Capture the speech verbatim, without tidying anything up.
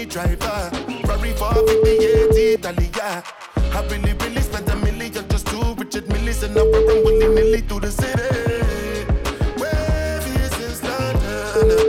Lamborghini driver. Ferrari four fifty-eight Italia. I really, really spent a million just to Richard Millie. And now we're willy-nilly through the city. Where is this London?